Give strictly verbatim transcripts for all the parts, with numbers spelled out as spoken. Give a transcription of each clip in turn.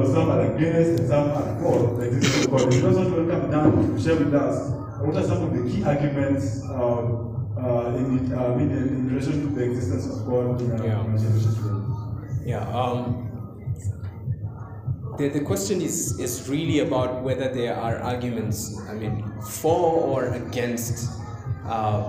know, some are against and some are for the existence of God. It also will come down to share with us what are some of the key arguments uh, uh, in, uh, in, in relation to the existence of God in our yeah. civilization. Yeah. Um, the, the question is, is really about whether there are arguments, I mean, for or against uh,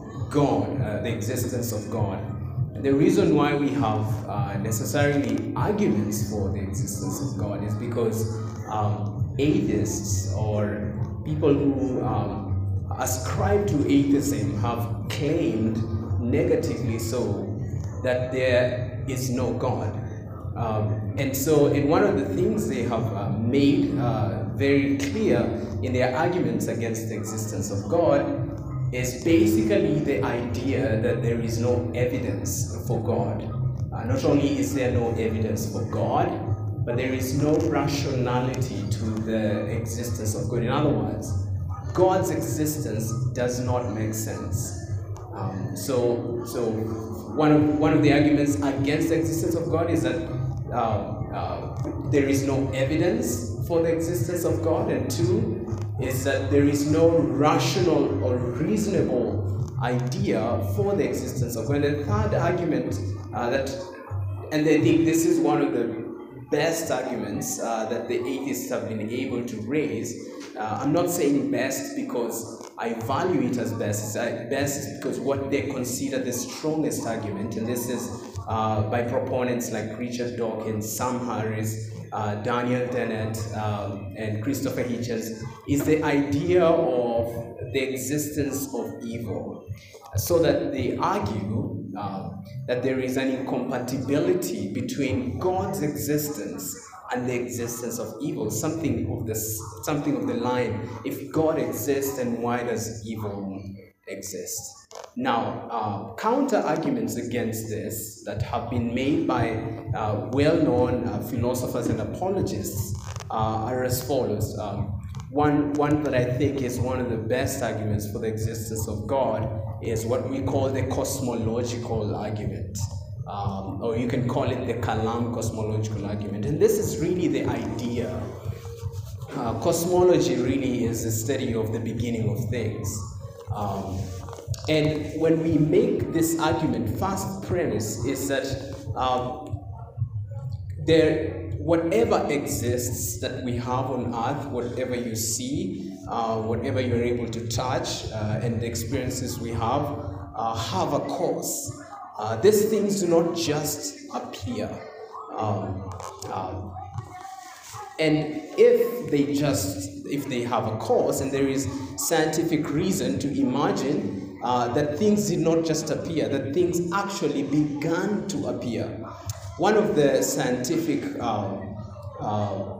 God, uh, the existence of God. And the reason why we have uh, necessarily arguments for the existence of God is because um, atheists or people who um, ascribe to atheism have claimed, negatively so, that there is no God. Um, and so, and one of the things they have uh, made uh, very clear in their arguments against the existence of God is basically the idea that there is no evidence for God. Uh, not only is there no evidence for God, but there is no rationality to the existence of God. In other words, God's existence does not make sense. Um, so, so one of one of the arguments against the existence of God is that uh, uh, there is no evidence for the existence of God, and two is that there is no rational or reasonable idea for the existence of God. And the third argument uh, that, and I think this is one of the best arguments uh, that the atheists have been able to raise. Uh, I'm not saying best because I value it as best. It's best because what they consider the strongest argument, and this is uh, by proponents like Richard Dawkins, Sam Harris, uh, Daniel Dennett, um, and Christopher Hitchens, is the idea of the existence of evil. So that they argue uh, that there is an incompatibility between God's existence and the existence of evil, something of this, something of the line. If God exists, then why does evil exist? Now, uh, counter arguments against this that have been made by uh, well-known uh, philosophers and apologists uh, are as follows. Um, one, one that I think is one of the best arguments for the existence of God is what we call the cosmological argument. Um, or you can call it the Kalam cosmological argument. And this is really the idea. Uh, cosmology really is the study of the beginning of things. Um, and when we make this argument, first premise is that um, there, whatever exists that we have on earth, whatever you see, uh, whatever you're able to touch, uh, and the experiences we have, uh, have a cause. Uh, these things do not just appear. Um, um, and if they just, if they have a cause, and there is scientific reason to imagine uh, that things did not just appear, that things actually began to appear. One of the scientific um, uh,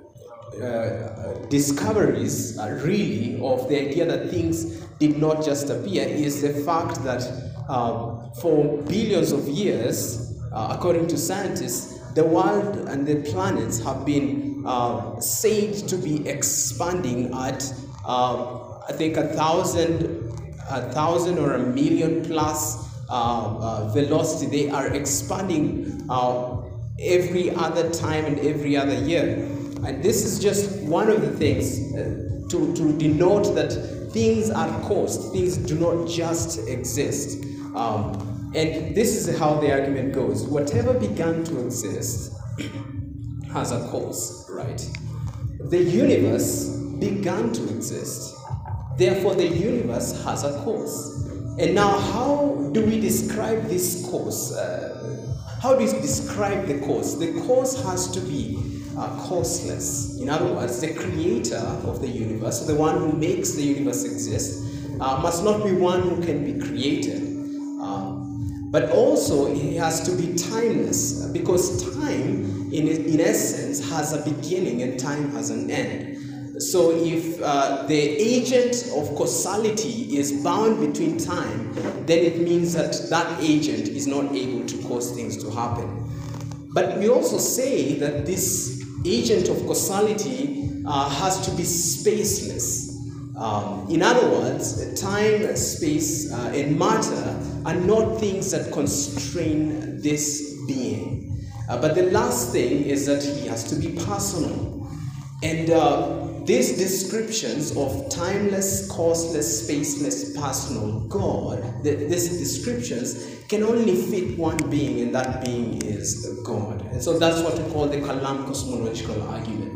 uh, discoveries, uh, really, of the idea that things did not just appear is the fact that Uh, for billions of years, uh, according to scientists, the world and the planets have been uh, said to be expanding at, uh, I think, a thousand, a thousand or a million plus uh, uh, velocity. They are expanding uh, every other time and every other year. And this is just one of the things uh, to, to denote that things are caused. Things do not just exist. Um, and this is how the argument goes. Whatever began to exist has a cause, right? The universe began to exist. Therefore, the universe has a cause. And now, how do we describe this cause? Uh, how do we describe the cause? The cause has to be uh, causeless. In other words, the creator of the universe, the one who makes the universe exist, uh, must not be one who can be created. But also, it has to be timeless, because time, in, in essence, has a beginning and time has an end. So if uh, the agent of causality is bound between time, then it means that that agent is not able to cause things to happen. But we also say that this agent of causality uh, has to be spaceless. Um, in other words, time, space, uh, and matter are not things that constrain this being. Uh, but the last thing is that he has to be personal. And uh, these descriptions of timeless, causeless, spaceless, personal God, the, these descriptions can only fit one being, and that being is God. And so that's what we call the Kalam cosmological argument.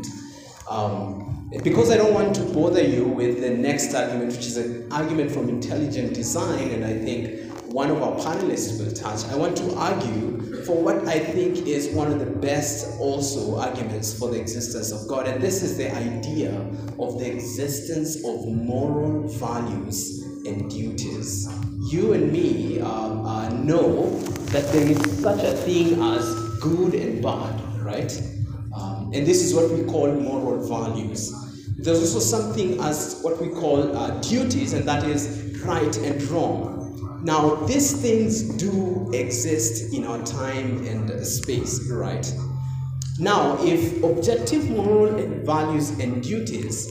Um, because I don't want to bother you with the next argument, which is an argument from intelligent design, and I think one of our panelists will touch, I want to argue for what I think is one of the best also arguments for the existence of God, and this is the idea of the existence of moral values and duties. You and me um, uh, know that there is such a thing as good and bad, right? Um, and this is what we call moral values. There's also something as what we call uh, duties, and that is right and wrong. Now, these things do exist in our time and space, right? Now, if objective moral values and duties,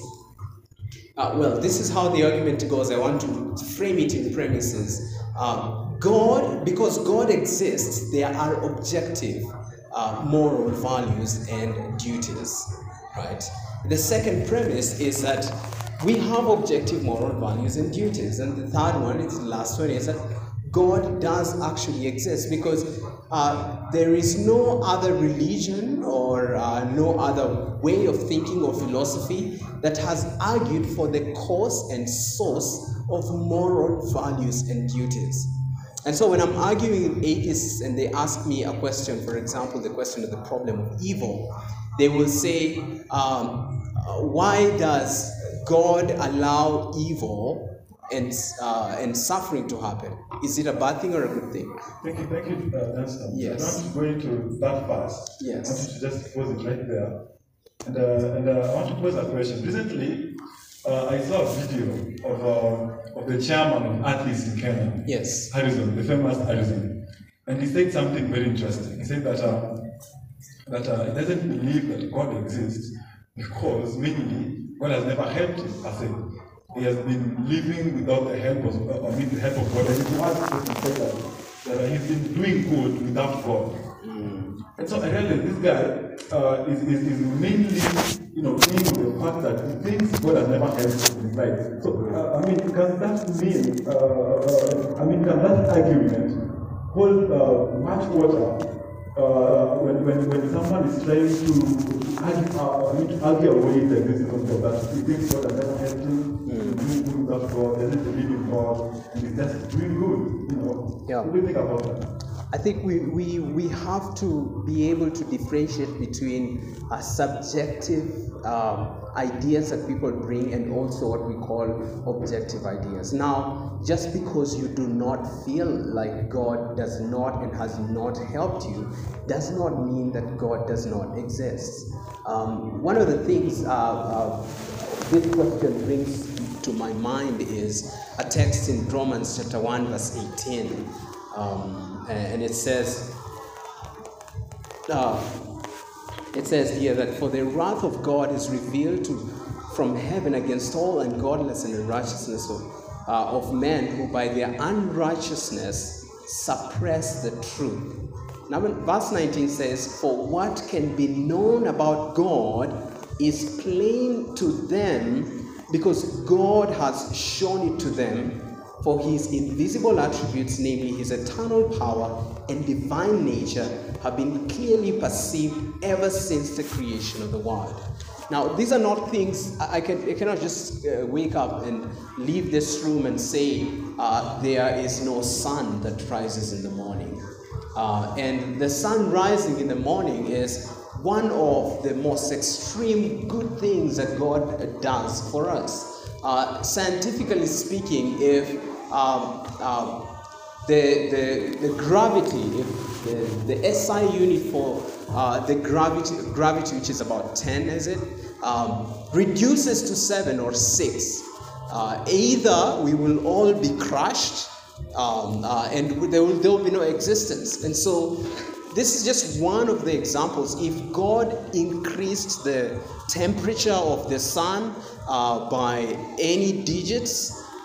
uh, well, this is how the argument goes. I want to frame it in premises. Uh, God, because God exists, there are objective uh, moral values and duties, right? The second premise is that we have objective moral values and duties. And the third one, it's the last one, is that God does actually exist, because uh, there is no other religion or uh, no other way of thinking or philosophy that has argued for the cause and source of moral values and duties. And so when I'm arguing with atheists and they ask me a question, for example, the question of the problem of evil, they will say, um, why does God allow evil and uh, and suffering to happen? Is it a bad thing or a good thing? Thank you, thank you, uh, Dunstan. Yes. I'm not going to that fast. Yes. I want you to just pose it right there. And, uh, and uh, I want to pose a question. Recently, uh, I saw a video of, uh, of the chairman of Athletes in Kenya. Yes. Harrison, the famous Harrison. And he said something very interesting. He said that, uh, that uh, he doesn't believe that God exists because mainly God has never helped him, per se. He has been living without the help of, uh, with the help of God. And he wants to say that, that he's been doing good without God. Mm. And so I realized this guy uh, is, is, is mainly, you know, playing with the fact that he thinks God has never helped him in his life. So, uh, I mean, can that mean, uh, uh, I mean, can that argument hold uh, much water uh, when, when, when someone is trying to argue, uh, I mean, to argue away the existence of God, that he thinks God has never helped him? Doing good without God, doesn't believe in God, and he's just doing good, you know. Yeah. What do you think about that? I think we, we, we have to be able to differentiate between uh, subjective um, ideas that people bring and also what we call objective ideas. Now, just because you do not feel like God does not and has not helped you, does not mean that God does not exist. Um, one of the things uh, uh, this question brings to my mind is a text in Romans chapter one, verse eighteen. Um, and it says, uh, it says here that for the wrath of God is revealed to, from heaven against all ungodliness and unrighteousness of, uh, of men who by their unrighteousness suppress the truth. Now verse nineteen says, for what can be known about God is plain to them, because God has shown it to them, for his invisible attributes, namely his eternal power and divine nature, have been clearly perceived ever since the creation of the world. Now, these are not things, I, can, I cannot just uh, wake up and leave this room and say uh, there is no sun that rises in the morning. Uh, and the sun rising in the morning is one of the most extreme good things that God does for us. Uh, scientifically speaking, if um, um, the, the, the gravity, if the, the S I unit for uh, the gravity, gravity, which is about ten, is it, um, reduces to seven or six, uh, either we will all be crushed um, uh, and there will, there will be no existence. And so this is just one of the examples. If God increased the temperature of the sun uh, by any digits,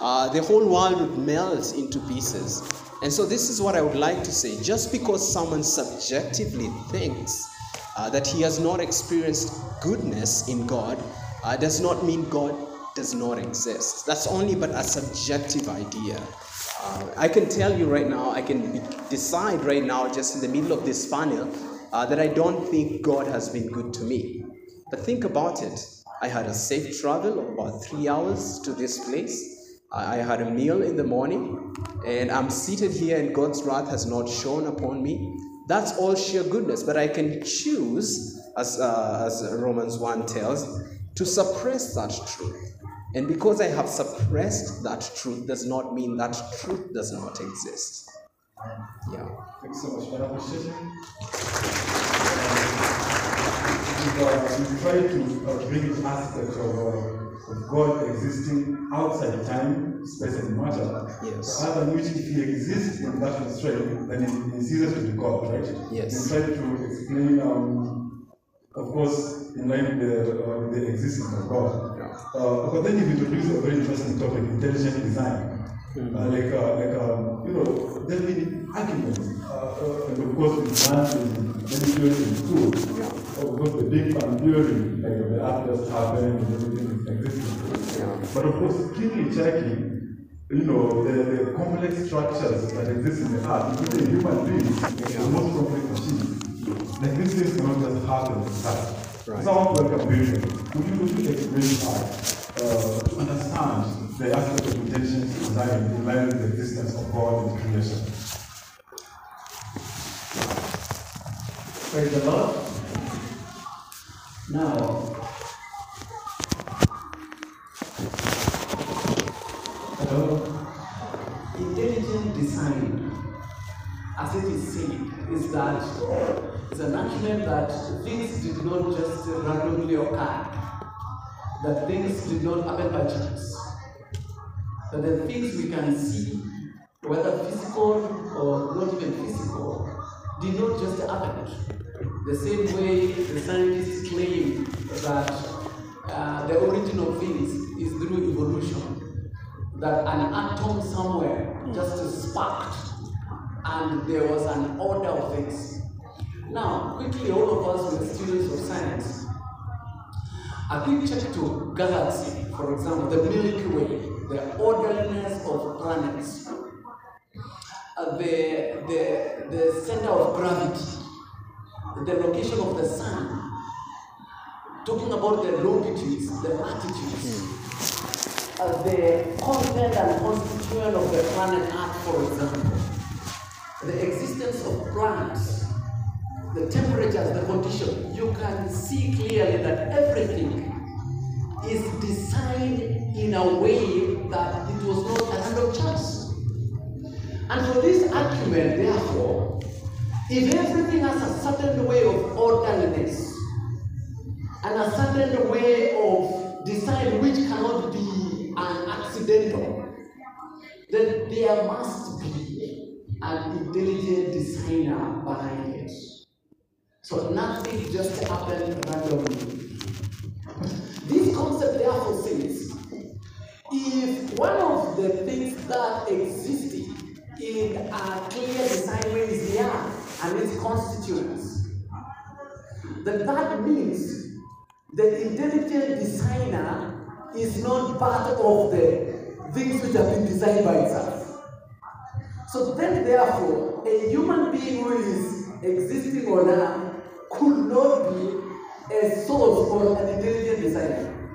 uh, the whole world would melt into pieces. And so this is what I would like to say. Just because someone subjectively thinks uh, that he has not experienced goodness in God, uh, does not mean God does not exist. That's only but a subjective idea. Uh, I can tell you right now, I can be, decide right now, just in the middle of this panel, uh, that I don't think God has been good to me. But think about it. I had a safe travel of about three hours to this place. I, I had a meal in the morning, and I'm seated here, and God's wrath has not shone upon me. That's all sheer goodness. But I can choose, as, uh, as Romans one tells, to suppress that truth. And because I have suppressed that truth does not mean that truth does not exist. Yeah. Thanks so much for that appreciation. We've, uh, we've tried to uh, bring the aspect of, uh, of God existing outside time, space, and matter. Yes. Other than which, if he exists in that constraint, then it is easier to be God, right? Yes. We tried to explain, um, of course, in line with the, uh, the existence of God. Yeah. Uh, but then you introduce a very interesting topic, intelligent design. Mm-hmm. uh, like, uh, like um, you know, there have been arguments, uh, uh, and of course, it's learned in many theories in school. Yeah. Of course, the Big Bang theory, like the earth just happened and everything is existing. Yeah. But of course, keenly checking, you know, the, the complex structures that exist in the earth, including human beings, yeah. the most complex machines. Like these things cannot just happen in that. Right. So I want to welcome Bishop. Would you, would you explain how uh, to understand the aspect of intelligent design in line with the existence of God in creation? Praise the Lord. Now, hello. Intelligent design, as it is said, is that it's an argument that things did not just randomly occur, that things did not happen by chance, that the things we can see, whether physical or not even physical, did not just happen. The same way the scientists claim that uh, the origin of things is through evolution, that an atom somewhere just sparked and there was an order of things. Now, quickly, all of us with students of science, a quick check to galaxy, for example, the Milky Way, the orderliness of planets, uh, the, the, the center of gravity, the location of the sun, talking about the longitudes, the latitudes, uh, the content and constituent of the planet Earth, for example, the existence of plants, the temperatures, the condition, you can see clearly that everything is designed in a way that it was not a random chance. And for this argument, therefore, if everything has a certain way of orderliness and a certain way of design which cannot be an accidental, then there must be an intelligent designer behind it. So nothing just happened randomly. This concept therefore says, if one of the things that existed in a clear design way is the earth and its constituents, then that means the intelligent designer is not part of the things which have been designed by itself. So then therefore, a human being who is existing on earth could not be a source or an intelligent designer.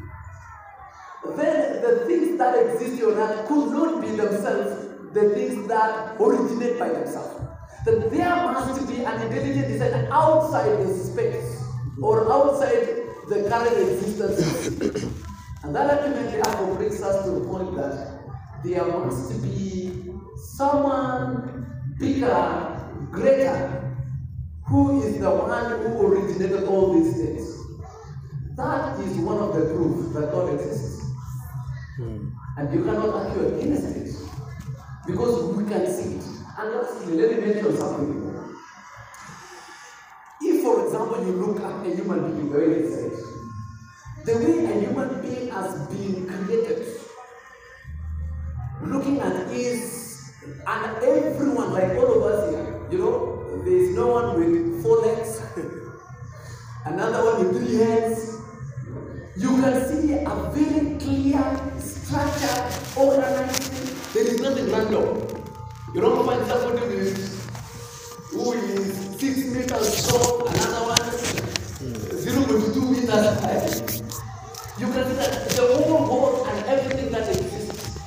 Then the things that exist on earth could not be themselves the things that originate by themselves. Then there must be an intelligent designer outside the space or outside the current existence. And that ultimately therefore brings us to the point that there must be someone bigger, greater, who is the one who originated all these things. That is one of the proofs that God exists. Hmm. And you cannot argue against it, because we can see it. And lastly, let me mention something. If, for example, you look at a human being, the way it says, the way a human being has been created, looking at is, and everyone, like all of us here, you know, there is no one with four legs, another one with three heads. You can see a very clear, structured, organized. There is nothing random. You don't find somebody who is, who is six meters tall, another one zero point two meters high. You can see that the whole world and everything that exists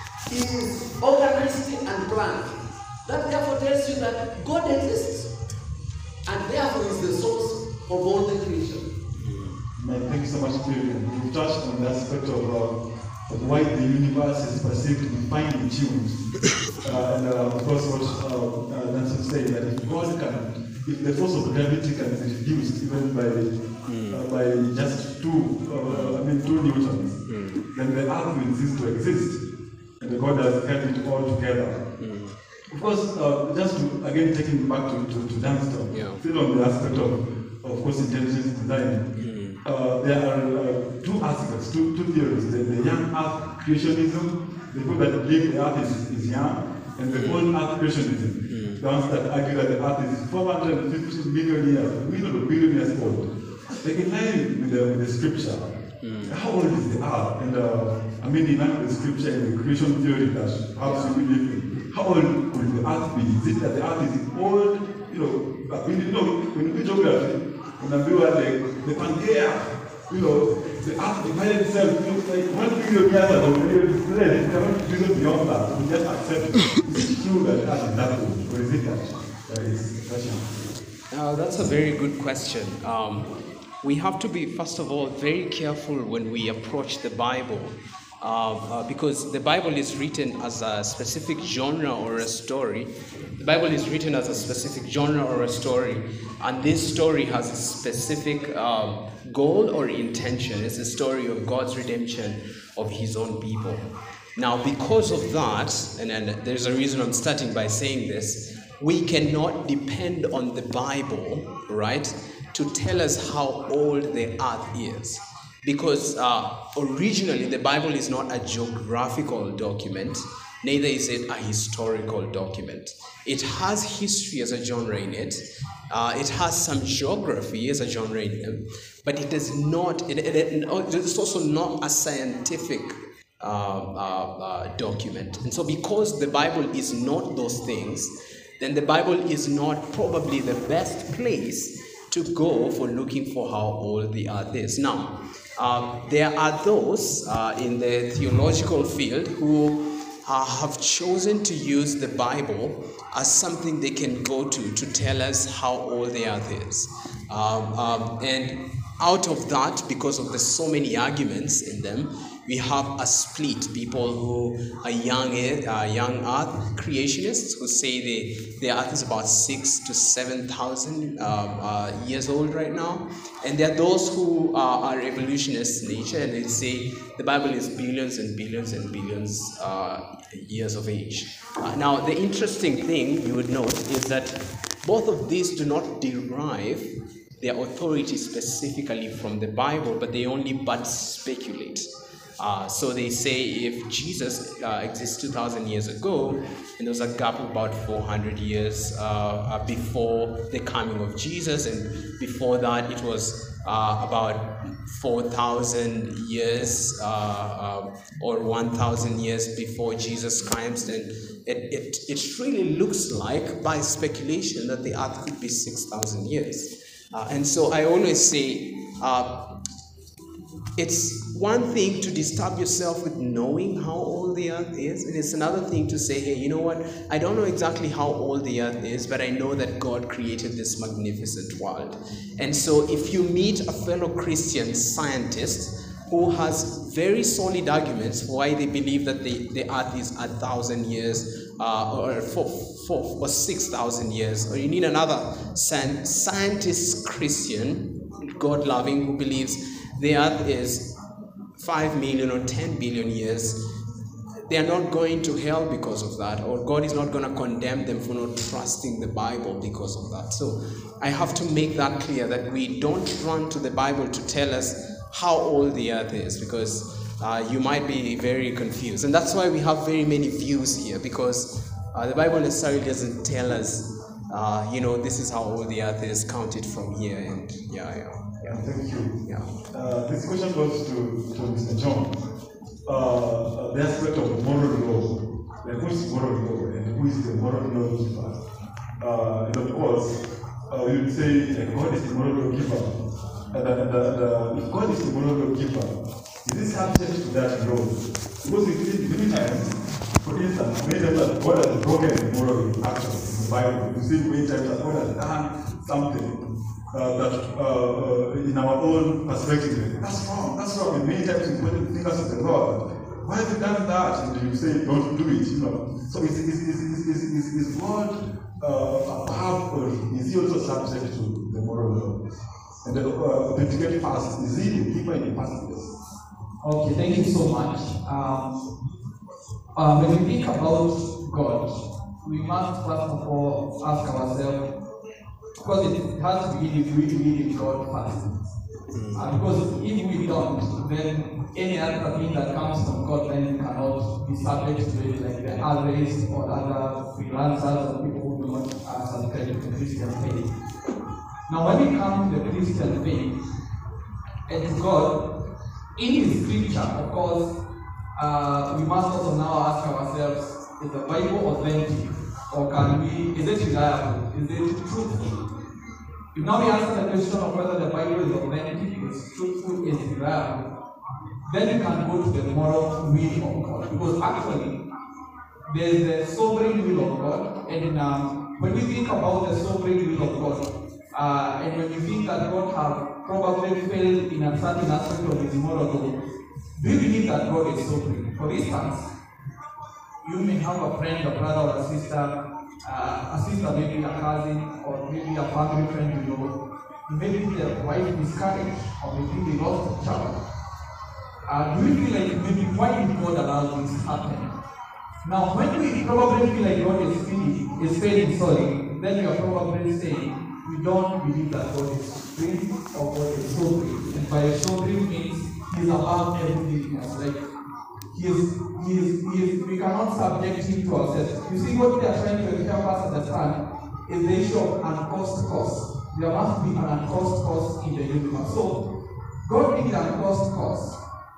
is organized and planned. That therefore tells you that God exists, and therefore is the source of all the creation. Thank you so much, David. You touched on the aspect of, uh, of why the universe is perceived to be finely tuned. Uh, and uh, of course, what uh, uh, Nancy said, that if God can, if the force of gravity can be reduced even by mm. uh, by just two, uh, I mean two newtons, mm. then the earth will cease to exist, and God has kept it all together. Mm. Of course, uh, just to again taking back to to, to Dunstan, yeah. still on the aspect of, of course, intelligence design. Mm. Uh, there are uh, two aspects, two, two theories. The, the young earth creationism, the people that believe the earth is, is young, and the old earth creationism, mm. the ones that argue that the earth is four hundred fifty million years, million or billion years old. They can line with the, with the scripture. Mm. How old is the earth? And uh, I mean, in line with the scripture and the creation theory that perhaps we believe in, how old will the earth be? Is it that the earth is old? You know, I mean, you know, when you do geography, when I do like the Pangea, you know, the earth divided itself, you know, like one billion years ago, it's cannot reason beyond that. We just accept it. Is it true that the earth is that old, or is it that there is Russian? Uh, that's a very good question. Um, we have to be, first of all, very careful when we approach the Bible. Uh, uh, because the Bible is written as a specific genre or a story. The Bible is written as a specific genre or a story, and this story has a specific um, goal or intention. It's a story of God's redemption of His own people. Now, because of that, and, and there's a reason I'm starting by saying this, we cannot depend on the Bible, right, to tell us how old the earth is. Because uh, originally the Bible is not a geographical document, neither is it a historical document. It has history as a genre in it. Uh, it has some geography as a genre in it, but it does not. It, it, it, it's also not a scientific uh, uh, uh, document. And so, because the Bible is not those things, then the Bible is not probably the best place to go for looking for how old the earth is. Now, Uh, there are those uh, in the theological field who uh, have chosen to use the Bible as something they can go to to tell us how old the earth is. Um, um, and out of that, because of the so many arguments in them, we have a split. People who are young, uh, young earth creationists who say the, the earth is about six to seven thousand uh, uh, years old right now. And there are those who uh, are evolutionists in nature, and they say the Bible is billions and billions and billions uh, years of age. Uh, now, the interesting thing you would note is that both of these do not derive their authority specifically from the Bible, but they only but speculate. Uh, so they say if Jesus uh, exists two thousand years ago, and there was a gap of about four hundred years uh, uh, before the coming of Jesus, and before that it was uh, about four thousand years uh, uh, or one thousand years before Jesus comes, and it, it, it really looks like, by speculation, that the earth could be six thousand years. Uh, and so I always say, uh, it's one thing to disturb yourself with knowing how old the earth is, and it's another thing to say, hey, you know what, I don't know exactly how old the earth is, but I know that God created this magnificent world. And so if you meet a fellow Christian scientist who has very solid arguments for why they believe that the, the earth is a thousand years uh, or four, four or six thousand years, or you need another scientist Christian, God-loving, who believes the earth is five million or ten billion years, they are not going to hell because of that, or God is not going to condemn them for not trusting the Bible because of that. So I have to make that clear, that we don't run to the Bible to tell us how old the earth is, because uh, you might be very confused. And that's why we have very many views here, because uh, the Bible necessarily doesn't tell us, uh, you know, this is how all the earth is counted from here. And yeah, yeah, yeah. Thank you. Yeah. Uh, this question goes to, to Mister John. Uh, the aspect of moral law. Like, who is moral law and who is the moral law keeper? Uh, and of course, uh, we would say like, God is the moral law keeper. And, uh, and, uh, if God is the moral law keeper, is it subject to that law? Because we see many times, for instance, many times that God has broken the moral action in the Bible. We see many times that God has done something uh, that, uh, uh, in our own perspective, that's wrong, that's wrong. And many times we point the fingers at the Lord. Why have you done that? And you say, don't do it, you know. So is, is, is, is, is, is, is God uh, above, or is he also subject to the moral law? And the uh, authenticate fast, is he the keeper in the first place? Okay, thank you so much. Um, uh, when we think about God, we must first of all ask ourselves, because it has to be really, really God first. Uh, because if we don't, then any other thing that comes from God then cannot be subject to it, like the others or other freelancers or people who do not uh, subscribe to the Christian faith. Now, when we come to the Christian faith and God, in His scripture, of course, uh, we must also now ask ourselves: is the Bible authentic, or can we? Is it reliable? Is it truthful? If now we answer the question of whether the Bible is authentic, is truthful, is reliable, then you can go to the moral will of God, because actually there is the sovereign will of God, and um, when we think about the sovereign will of God, uh, and when you think that God has probably failed in a certain aspect of His moral law, do you believe that God is sovereign? For instance, you may have a friend, a brother, or a sister. Uh, a sister, maybe a cousin, or maybe a family friend you know, maybe their wife miscarriage, or maybe they lost a child. Uh, do we feel like maybe why did God allow this to happen? Now, when we probably feel like God is failing, is failing, sorry, then we are probably saying we don't believe that God is supreme or God is sovereign. And by sovereign means He is above everything else. Like He is, he is, he is, we cannot subject Him to ourselves. You see, what they are trying to help us understand is the issue of uncaused cause. There must be an uncaused cause in the universe. So, God being an uncaused cause,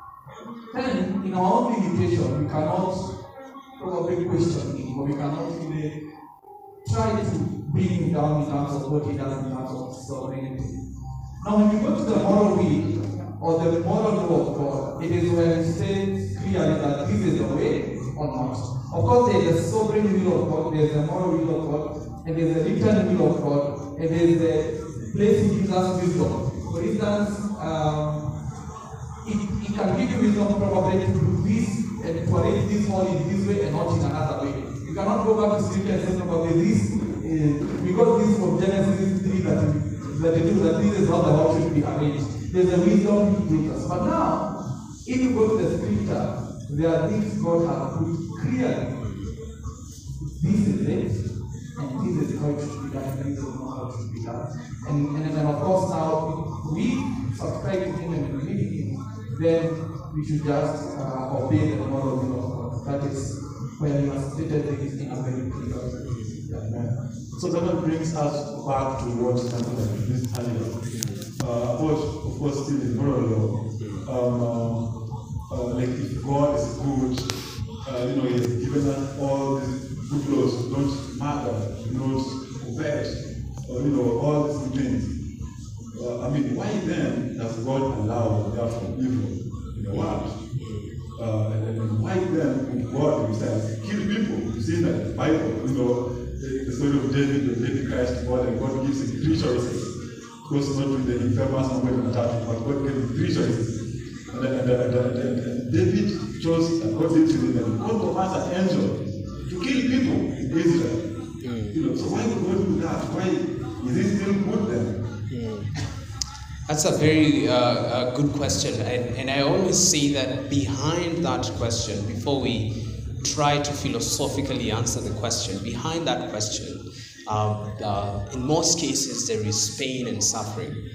then in our own limitation, we cannot probably question Him, or we cannot really try to bring Him down in terms of what He does in terms of sovereignty. Now, when you go to the moral will, or the moral law of God, it is where it says clearly that this is the way or not. Of course, there is a sovereign will of God, there is a moral will of God, and there is a written will of God, and there is a place He gives us wisdom. For instance, um, it, it can give you wisdom probably to do this and to arrange this all in this way and not in another way. You cannot go back to scripture and say probably this, uh, because this from Genesis three that thirty-two, that this is how the house should be arranged. There's a wisdom He gives us. But now, if you go to the scripture, there are things God has put clearly. This is it, and this is how it should be done, and this is not how it should be done. And, and then, of course, now, if we subscribe to Him and believe in Him, then we should just uh, obey the moral will of God. That is when He has stated things in a very clear way. So that brings us back to what Santo introduced earlier. Uh, about, of course, still in moral law. Um, uh, uh, like if God is good, uh, you know, He has given us all these good laws: don't murder, don't covet, or you know, all these things. Uh, I mean, why then does God allow therefore evil in the world? Uh, and, and why then would God Himself kill people? You see that in the Bible, you know, the, the story of David, when David cries to God, and God gives him three choices. Goes not with the infamous number in attack, but God gave him three choices. And, and, and, and, and, and David chose according to the and God commands an angel to kill people in Israel. Mm. You know, so why would God do that? Why is He still good then? Mm. That's a very uh, a good question, and, and I always say that behind that question, before we try to philosophically answer the question, behind that question, Uh, uh, in most cases, there is pain and suffering.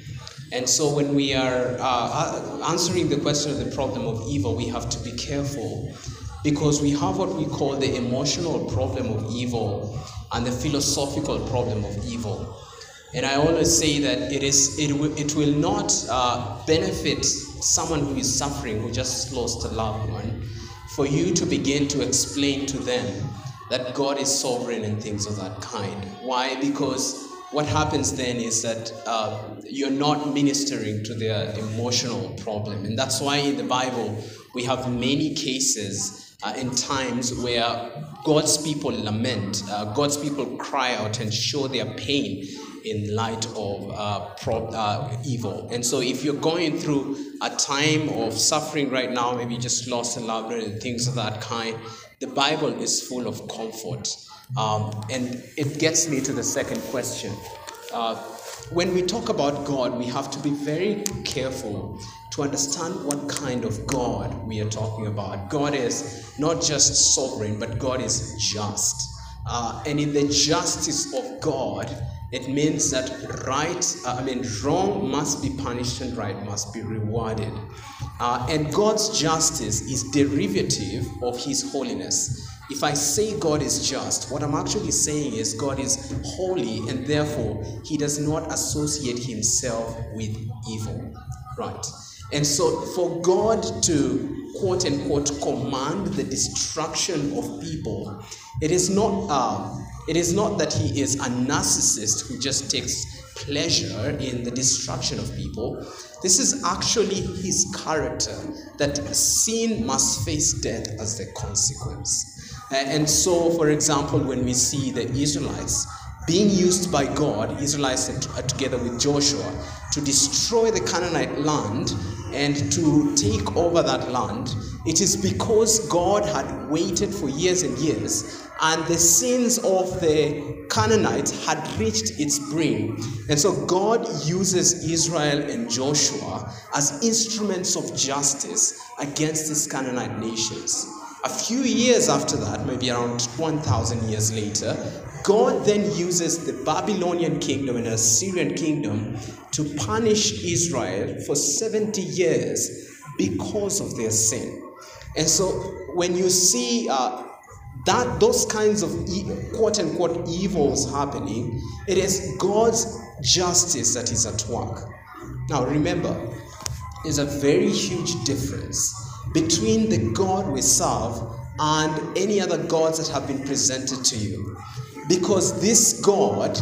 And so when we are uh, answering the question of the problem of evil, we have to be careful, because we have what we call the emotional problem of evil and the philosophical problem of evil. And I always say that it is it will, it will not uh, benefit someone who is suffering, who just lost a loved one, for you to begin to explain to them that God is sovereign and things of that kind. Why? Because what happens then is that uh, you're not ministering to their emotional problem. And that's why in the Bible we have many cases uh, in times where God's people lament, uh, God's people cry out and show their pain in light of uh, pro- uh, evil. And so if you're going through a time of suffering right now, maybe you just lost a loved one and things of that kind, the Bible is full of comfort. Um, and it gets me to the second question. Uh, when we talk about God, we have to be very careful to understand what kind of God we are talking about. God is not just sovereign, but God is just. Uh, and in the justice of God, it means that right, uh, I mean, wrong must be punished and right must be rewarded. Uh, and God's justice is derivative of his holiness. If I say God is just, what I'm actually saying is God is holy, and therefore he does not associate himself with evil. Right? And so for God to quote unquote command the destruction of people, it is not uh, it is not that he is a narcissist who just takes pleasure in the destruction of people. This is actually his character, that sin must face death as the consequence. And so, for example, when we see the Israelites being used by God, Israelites together with Joshua, to destroy the Canaanite land and to take over that land, it is because God had waited for years and years, and the sins of the Canaanites had reached its brim. And so God uses Israel and Joshua as instruments of justice against these Canaanite nations. A few years after that, maybe around one thousand years later, God then uses the Babylonian kingdom and Assyrian kingdom to punish Israel for seventy years because of their sin. And so when you see uh, that those kinds of e- quote-unquote evils happening, it is God's justice that is at work. Now remember, there's a very huge difference between the God we serve and any other gods that have been presented to you. Because this God,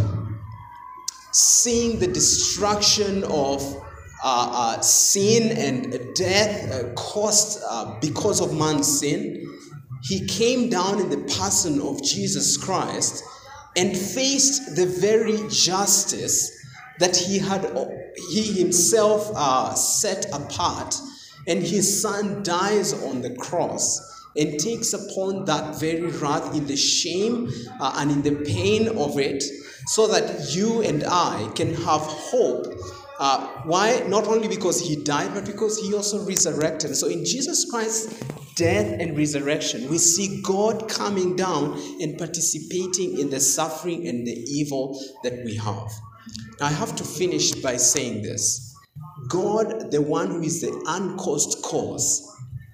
seeing the destruction of uh, uh, sin and death uh, caused uh, because of man's sin, he came down in the person of Jesus Christ and faced the very justice that he had he himself uh, set apart. And his son dies on the cross and takes upon that very wrath in the shame uh, and in the pain of it, so that you and I can have hope. Uh, why? Not only because he died, but because he also resurrected. So in Jesus Christ's death and resurrection, we see God coming down and participating in the suffering and the evil that we have. Now I have to finish by saying this. God, the one who is the uncaused cause,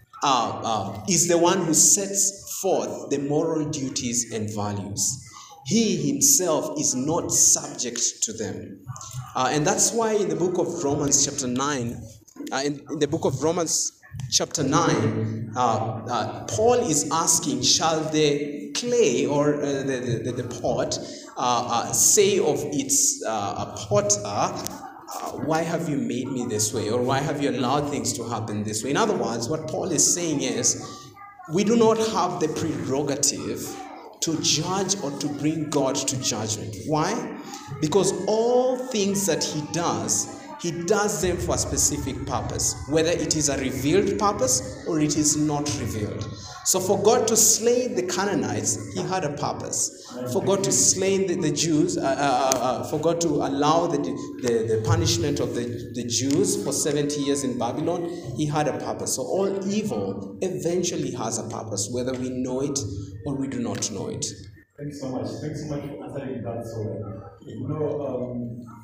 uh, uh, is the one who sets forth the moral duties and values. He himself is not subject to them. Uh, and that's why in the book of Romans chapter nine, uh, in, in the book of Romans chapter nine, uh, uh, Paul is asking, shall the clay or uh, the, the, the pot uh, uh, say of its uh, potter, Uh, why have you made me this way? Or why have you allowed things to happen this way? In other words, what Paul is saying is, we do not have the prerogative to judge or to bring God to judgment. Why? Because all things that he does, he does them for a specific purpose, whether it is a revealed purpose or it is not revealed. So for God to slay the Canaanites, he had a purpose. For God to slay the, the Jews, uh, uh, uh, for God to allow the, the, the punishment of the, the Jews for seventy years in Babylon, he had a purpose. So all evil eventually has a purpose, whether we know it or we do not know it. Thanks so much. Thanks so much for answering that so well. You know, um,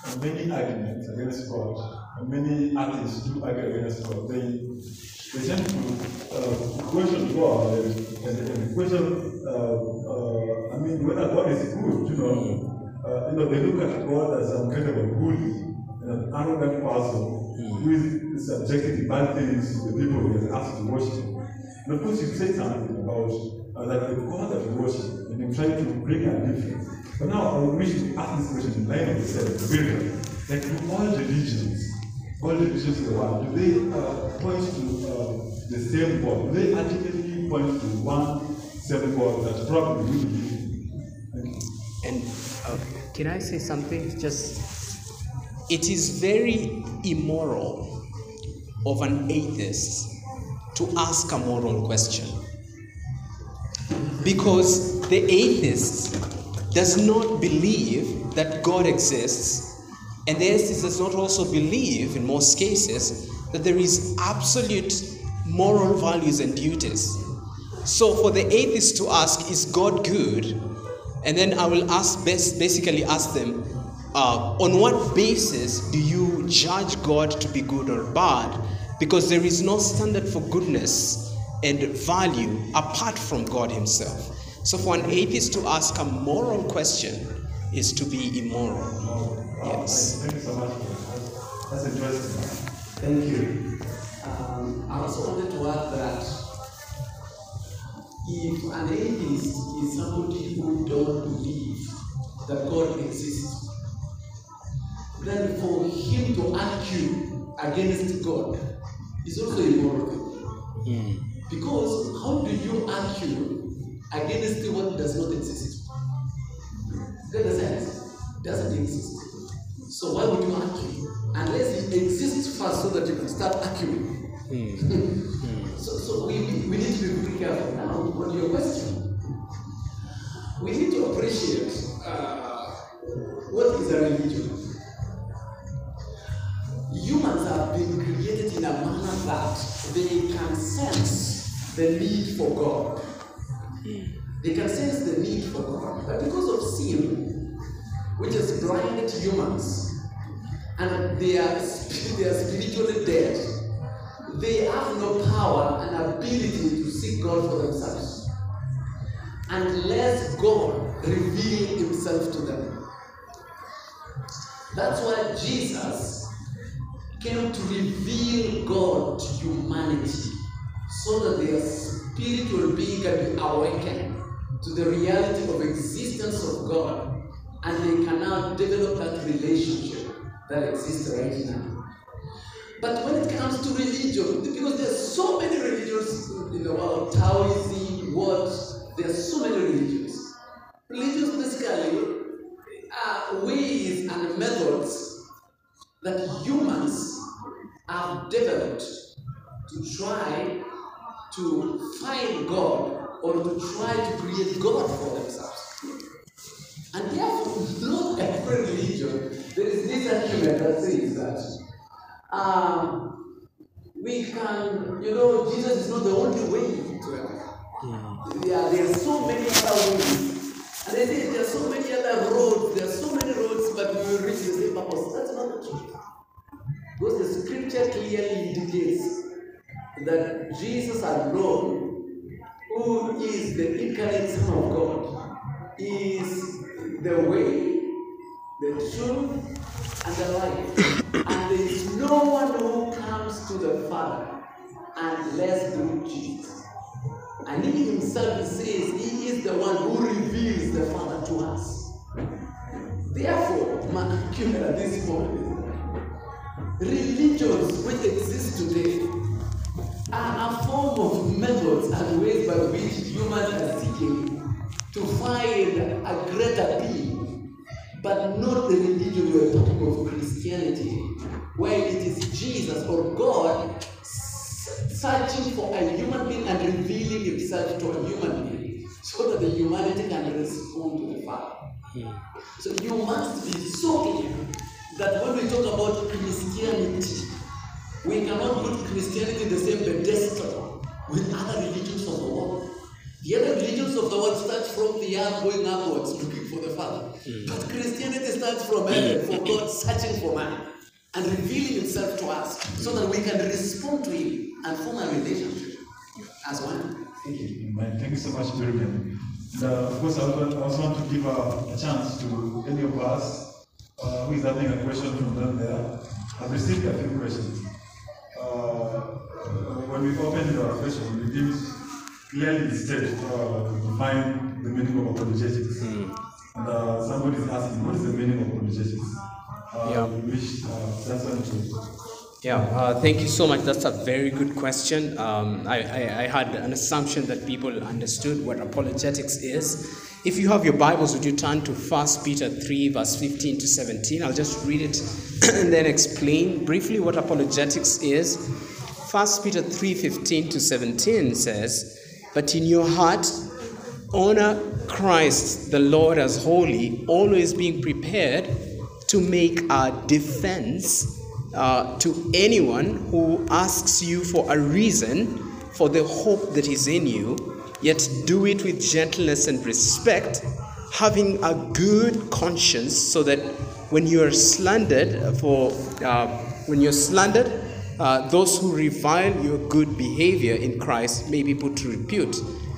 many arguments against God, and many atheists do argue against God. They, they tend to uh, question God and, and, and question, uh, uh, I mean, whether God is good, you know. Uh, you know, they look at God as some kind of a bully, and an arrogant person who is subjecting to bad things to the people he has asked to worship. And of course, you say something about uh, that the God that you worship, and you try to bring a difference. But now, I wish to ask this question in line of the spirit. Like, do all religions, all religions in the world, do they uh, point to uh, the same God? Do they ultimately point to one same God that probably we believe in? Thank you. And uh, can I say something? Just, it is very immoral of an atheist to ask a moral question, because the atheist does not believe that God exists, and the atheist does not also believe, in most cases, that there is absolute moral values and duties. So for the atheist to ask, is God good? And then I will ask, basically ask them, uh, on what basis do you judge God to be good or bad? Because there is no standard for goodness and value apart from God himself. So for an atheist to ask a moral question is to be immoral. Oh, Yes. Thank you so much. That's interesting. Thank you. Um, I also wanted to add that if an atheist is somebody who don't believe that God exists, then for him to argue against God is also immoral. Mm. Because how do you argue against what does not exist? That doesn't exist. Doesn't exist. So why would you argue? Unless it exists first so that you can start arguing. Mm. mm. So, so we, we need to be very careful now on your question. We need to appreciate uh, what is a religion. Humans have been created in a manner that they can sense the need for God. They can sense the need for God. But because of sin, which has blinded humans, and they are, they are spiritually dead, they have no power and ability to seek God for themselves unless God reveals himself to them. That's why Jesus came to reveal God to humanity so that their spiritual being can be awakened to the reality of existence of God, and they can now develop that relationship that exists right now. But when it comes to religion, because there's so many religions in the world, Taoism, what, there's so many religions. Religions basically are ways and methods that humans have developed to try to find God or to try to create God for themselves. And therefore, not every religion, there is this argument that says that Um, we can, you know, Jesus is not the only way to heaven. Mm. Yeah, there are so many other ways. And they say there are so many other roads, there are so many roads, but we will reach the same purpose. That's not the truth. Because the scripture clearly indicates that Jesus alone, who is the incarnate Son of God, is the way, the truth, and the life. And there is no one who comes to the Father unless through Jesus. And he himself says he is the one who reveals the Father to us. Therefore, my argument at this point is religions which exist today are a form of methods and ways by which humans are seeking to find a greater being, but not the religion we are talking of, Christianity, where it is Jesus or God searching for a human being and revealing himself to a human being so that the humanity can respond to the Father. Hmm. So you must be so clear that when we talk about Christianity, we cannot put Christianity in the same pedestal with other religions of the world. The other religions of the world start from the earth going upwards, looking for the Father. Mm. But Christianity starts from heaven, for God searching for man and revealing himself to us so that we can respond to him and form a relationship as one. Thank you. Amen. Thank you so much, Birman. Uh, of course, I also want to give a, a chance to any of us uh, who is having a question from them there. I've received a few questions. Uh, when we opened our question, we didn't clearly state uh, define the meaning of apologetics. Mm. And uh, somebody is asking, what is the meaning of apologetics? Uh, yeah. We wish uh, that's one to. Yeah, uh, thank you so much. That's a very good question. Um, I, I, I had an assumption that people understood what apologetics is. If you have your Bibles, would you turn to First Peter three, verse fifteen to seventeen? I'll just read it and then explain briefly what apologetics is. First Peter three, fifteen to seventeen says, "But in your heart, honor Christ the Lord as holy, always being prepared to make a defense Uh, to anyone who asks you for a reason for the hope that is in you, yet do it with gentleness and respect, having a good conscience, so that when you are slandered for uh, when you're slandered, uh, those who revile your good behavior in Christ may be put to repute."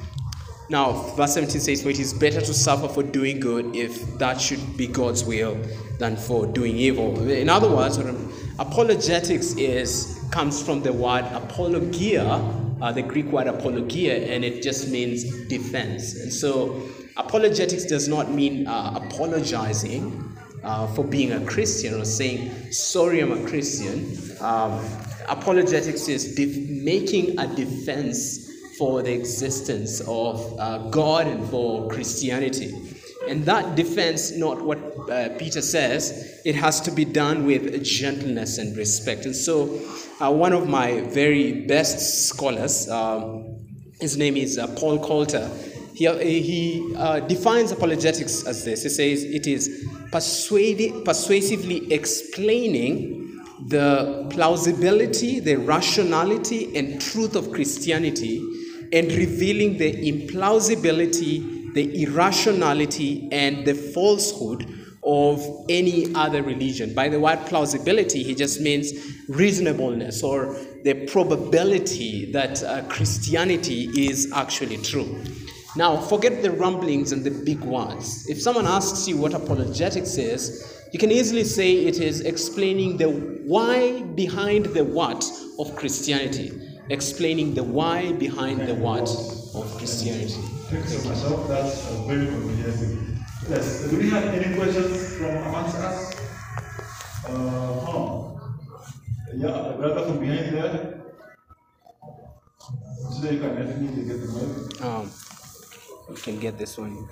Now, verse seventeen says, "For it is better to suffer for doing good, if that should be God's will, than for doing evil." In other words, apologetics is comes from the word apologia, uh, the Greek word apologia, and it just means defense. And so, apologetics does not mean uh, apologizing uh, for being a Christian or saying, "Sorry, I'm a Christian." Um, apologetics is def- making a defense for the existence of uh, God and for Christianity. And that defense, not what uh, Peter says, it has to be done with gentleness and respect. And so uh, one of my very best scholars, um, his name is uh, Paul Coulter, he, he uh, defines apologetics as this. He says it is persuadi- persuasively explaining the plausibility, the rationality, and truth of Christianity, and revealing the implausibility, the irrationality, and the falsehood of any other religion. By the word plausibility, he just means reasonableness or the probability that uh, Christianity is actually true. Now, forget the rumblings and the big words. If someone asks you what apologetics is, you can easily say it is explaining the why behind the what of Christianity. Explaining the why behind the what of Christianity. Thank you so much. I hope that's uh, very comprehensive. Yes. Do we have any questions from amongst us? Uh, oh. Yeah, the brother from behind there. So you can help me to get the mic. Um, you can get this one.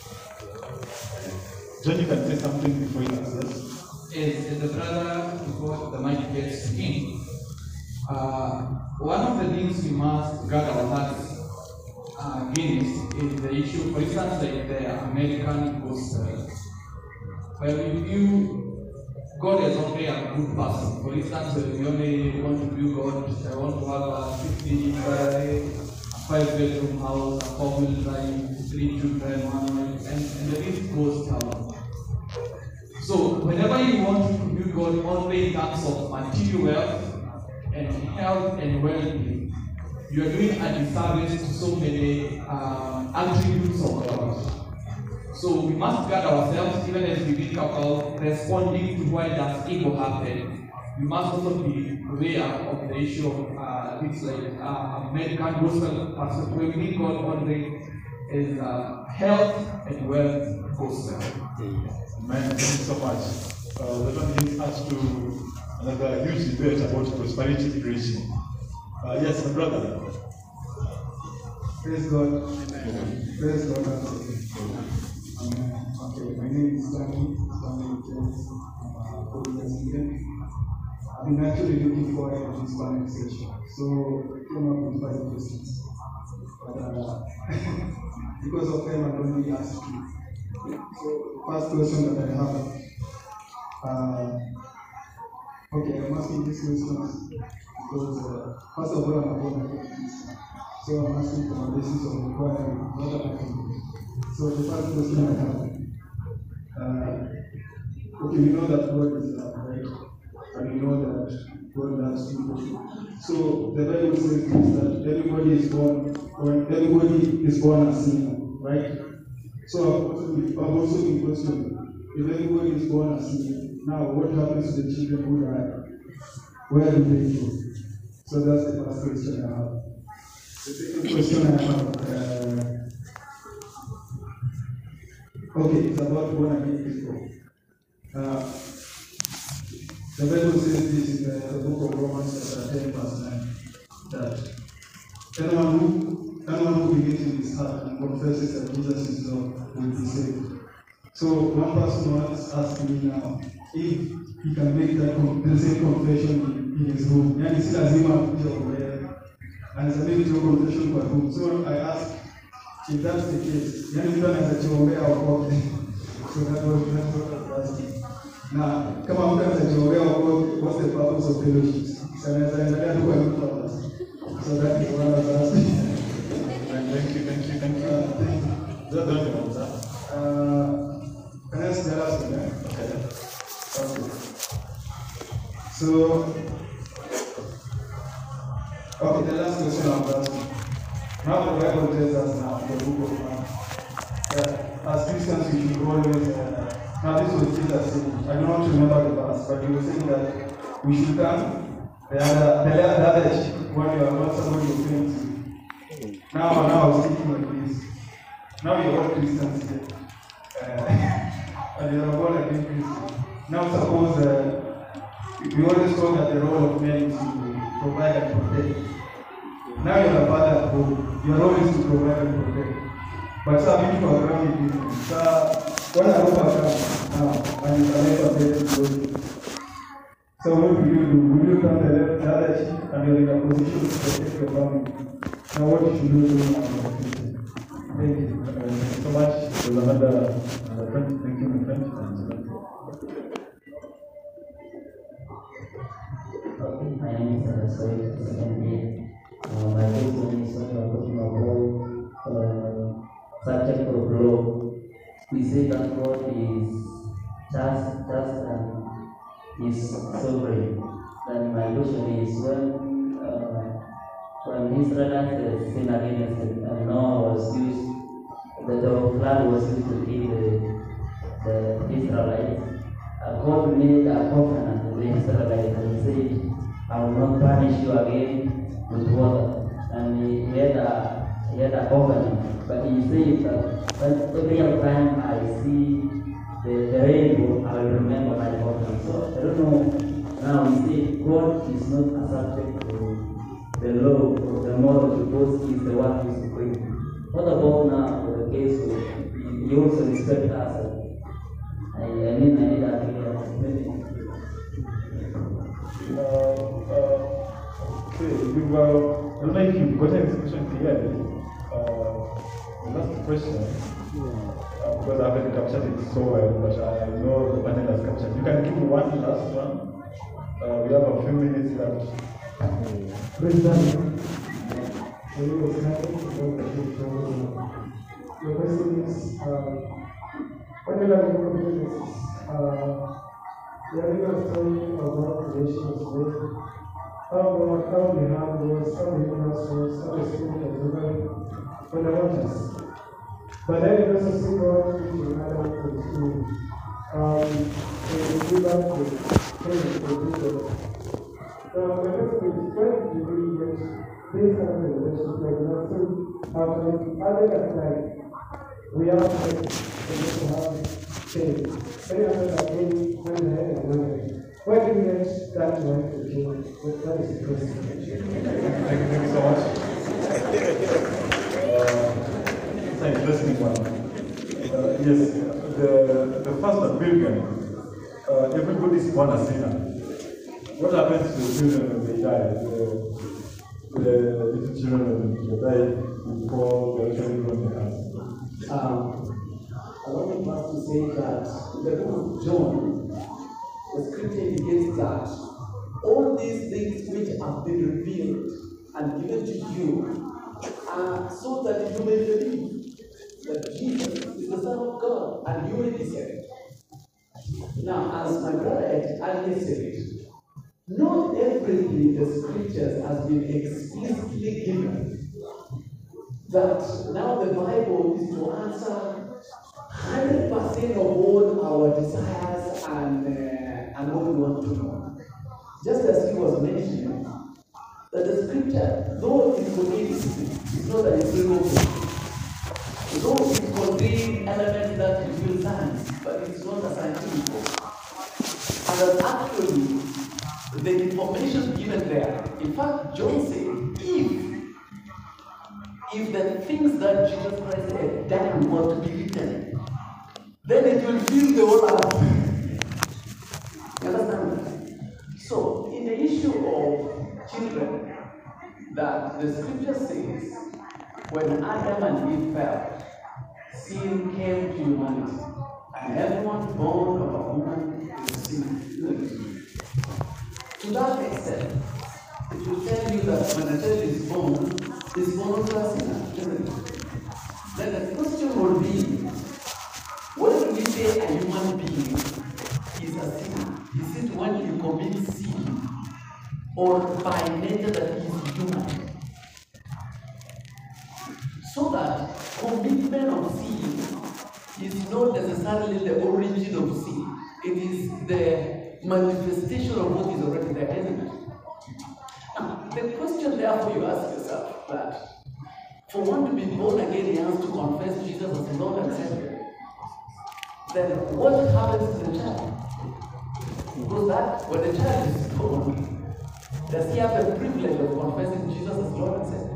John, you can say something before you answer. Is the brother before the mic gets to him? Uh, one of the things we must guard our hearts uh, against is the issue, for instance, like the American gospel, where we view God as only a good person. For instance, when we only want to view God, I want to have a fifty a five-bedroom house, a four-wheel drive, three children, one wife, and, and the list goes down. So, whenever you want to view God only in terms of material wealth, and health and well-being, you are doing a disservice to so many um, attributes of God. So we must guard ourselves even as we think about responding to why does evil happen. We must also be aware of the issue of uh, things like uh, American gospel perspective. We think God only is uh, health and wealth gospel. Man, thank you so much. Uh, that one brings us to another huge debate about prosperity preaching. Uh, yes, my brother. Praise God. Amen. Praise God. Um, okay, my name is Stanley. Stanley James. I'm a Polish I've been actually looking forward to this conversation. So I came up with five questions. But uh, because of time, I don't really ask you. So the first question that I have. Uh, Okay, I'm asking this question because, uh, first of all, I'm a born again Christian. So I'm asking for a basis of inquiry, not a opinion. So the first question I have, uh, okay, we know that God is love, right? And we know that God loves people. So the Bible says this, that everybody is born, or everybody is born a sinner, right? So I've also been, I've also been questioning, if everybody is born a sinner, now what happens to the children who die? Where do they go? So that's the first question I have. The second question I have, uh, okay, it's about born again people. Uh, the Bible says this in the, the book of Romans, chapter ten, verse nine, that anyone who, anyone who believes in his heart and confesses that Jesus is Lord will be saved. So one person once asked me now if he can make that the same confession in, in his room. Yani si lazima kuja kuelewa. Anaweza make hiyo confession kwa room. So I asked if that's the case. Yani mtu anaweza kuombea wokovu. So that was that was what I was asking. Na kama mtu anaweza kuombea wokovu, what's the purpose of fellowship? So anaweza endelea tu kwa mtu basi. So that is what I was asking. Thank you, thank you, thank you. Uh, thank you. Is that the only answer? Uh, Can I ask the last one? Yeah? Okay. Okay. So, okay, the last question I'm asking. Now the Bible tells us now, the book of Mark, that as Christians we should always, uh, now this was Jesus saying, I don't want to remember the verse, but he was saying that we should come, the other, the other cheek when you are not somebody you're praying to. Now, now I was thinking of this. Now you're all Christians here. Uh, and you are born again Christian. Now suppose uh, we always talk that the role of men is to provide and protect. Now you are a father at home. Your role is to provide and protect. But some people are running different. So when I overcome now and you can never get to go. So what will you do? Will you come the left, the other cheek, and you're in a position to protect your family? Now what should you do now? Thank you. Uh, thank you so much. There's another, another friend. Thank you, my friend. Okay, my name is Saraswati Secondary. Uh, my question is when you are talking about uh, subject of law. We say that God is just, just and is sovereign. Then my question is when uh, when Israelites sinned against him and Noah was used, the, the flood was used to kill the, the Israelites. Uh, God made a covenant with the Israelites and he said, I will not punish you again with water. And he, he had a he had a covenant. But he said that when every time I see the, the rainbow, I will remember my covenant. So I don't know. Now we say God is not a subject to the law or the moral because he is the one who is supreme. What about now for the case where he also respect us? I, I mean I need a clear explanation. Uh, uh, okay, you uh, I don't know if you've gotten this question clearly. Uh, the last question, uh, because I haven't captured it so well, but I know the panel has captured. You can give me one last one. Uh, we have a few minutes left. President, the name is Your question is, uh, what do you like to do? Uh, we are going to story about creation was made. How God, how the hand was, how the universe was, how the spirit of the world for the waters. But then it also see God which in Adam was doing. Um, and we back to the producer. Now, the question is, when did we get this kind of relationship like that? So, after other than like, we are like, to have faith. Very other than being when the head and when why do we get that right to change? That is the question. Thank you, thank you so much. Uh, it's an interesting one. Uh, yes, the, the first one, Billion, uh, everybody is born a sinner. What happens to the children when they die? The, the little children when they die before they actually go in the house. Um, I want us to say that in the book of John, the scripture indicates that all these things which have been revealed and given to you are so that you may believe that Jesus is the Son of God and you will be saved. Now, as my brother earlier said, not everything in the scriptures has been explicitly given. That now the Bible is to answer one hundred percent of all our desires and, uh, and what we want to know. Just as he was mentioning, that the scripture, though it contains, it's not that it's removed. Though it contains elements that reveal science, but it's not a scientific book. And that actually, the information given there, in fact, John said, if if the things that Jesus Christ had done were to be written, then it will fill the whole earth. You understand? So, in the issue of children, that the scripture says, when Adam and Eve fell, sin came to humanity, and everyone born of a woman is sin. To that extent, it will tell you that when a child is born, is born to a sinner. Then the question will be, when we say a human being is a sinner, is it when he commits sin, or by nature that he is human? So that commitment of sin is not necessarily the origin of sin. It is the manifestation of what is already there, isn't it? Now, the question therefore you ask yourself that for one to be born again, he has to confess Jesus as Lord and Savior. Then what happens to the child? Because that when the child is born, does he have the privilege of confessing Jesus as Lord and Savior?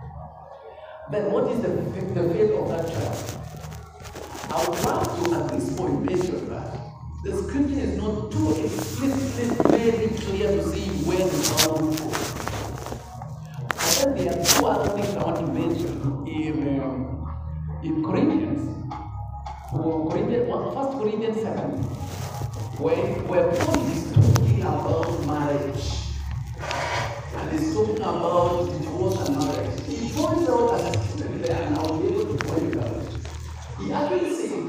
Then what is the, the fate of that child? I would love to at this point mention that the scripture is not too explicitly very clear to see where the child will go. And then there are two other things I want to mention in, um, in Corinthians. For Corinthians, well, First Corinthians seven, where, where Paul is talking about marriage. And he's talking about divorce and marriage. He points out a statement there, and I'll be able to point it out. He actually said,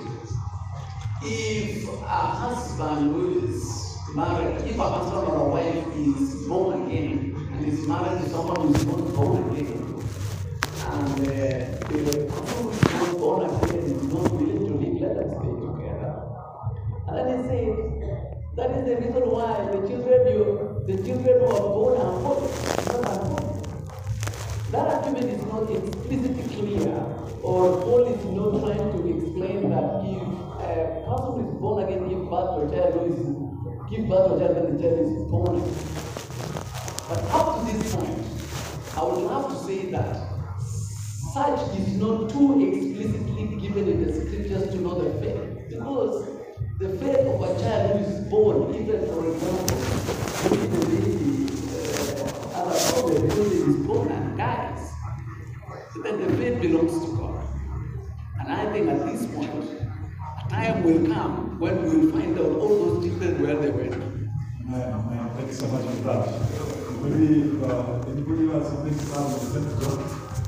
if a husband who is married, if a husband or a wife is born again and is married to someone who is not born again, and uh, the person who is not born again is not willing to live, let them stay together. And then he said, that is the reason why the children you, the children who are born are born, not are born. That argument is not explicitly clear, or Paul is not trying to explain that if a person who is born again gives birth to a child who is give birth to a child when the child is born again. But up to this point, I would love to say that such is not too explicitly given in the scriptures to know the faith, because the faith of a child who is born, even for example, if the baby uh, other problem, the baby is born and dies, then the faith belongs to God. And I think at this point, a time will come when we will find out all those children where they went. Man, man, thank you so much for that. Maybe uh, anybody has something to add on the same job?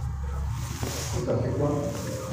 Okay, pick one.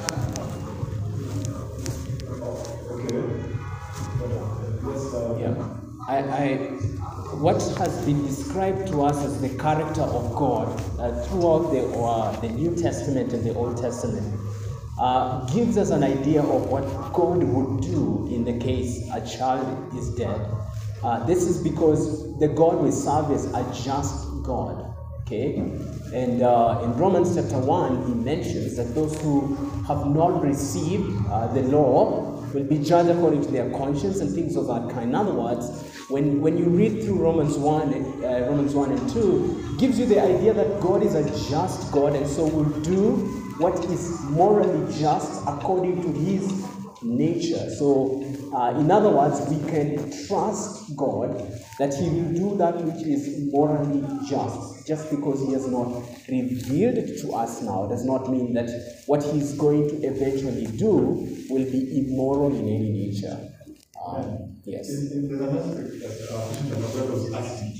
Okay. Yes, uh, Yeah. I, I, what has been described to us as the character of God uh, throughout the, uh, the New Testament and the Old Testament uh, gives us an idea of what God would do in the case a child is dead. Uh, this is because the God we serve is a just God. Okay? And uh, in Romans chapter one, he mentions that those who have not received uh, the law will be judged according to their conscience and things of that kind. In other words, when, when you read through Romans one, uh, Romans one and two, it gives you the idea that God is a just God, and so will do what is morally just according to his nature. So, uh, in other words, we can trust God that he will do that which is morally just. Just because he has not revealed it to us now does not mean that what he's going to eventually do will be immoral in any nature. Um, yes. In, in the aspect that uh, the brother was asking,